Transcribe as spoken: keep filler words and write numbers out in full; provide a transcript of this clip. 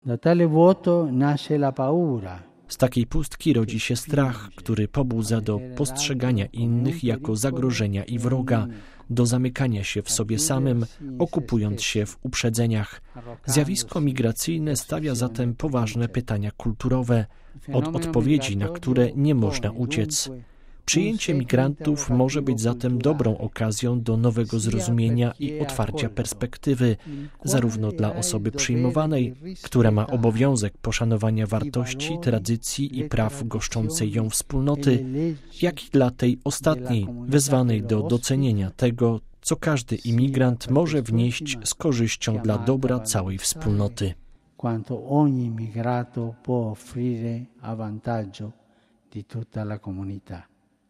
Da tale vuoto nasce la paura. Z takiej pustki rodzi się strach, który pobudza do postrzegania innych jako zagrożenia i wroga, do zamykania się w sobie samym, okupując się w uprzedzeniach. Zjawisko migracyjne stawia zatem poważne pytania kulturowe, od odpowiedzi na które nie można uciec. Przyjęcie migrantów może być zatem dobrą okazją do nowego zrozumienia i otwarcia perspektywy, zarówno dla osoby przyjmowanej, która ma obowiązek poszanowania wartości, tradycji i praw goszczącej ją wspólnoty, jak i dla tej ostatniej, wezwanej do docenienia tego, co każdy imigrant może wnieść z korzyścią dla dobra całej wspólnoty. Quanto ogni immigrato può offrire a vantaggio di tutta la comunità.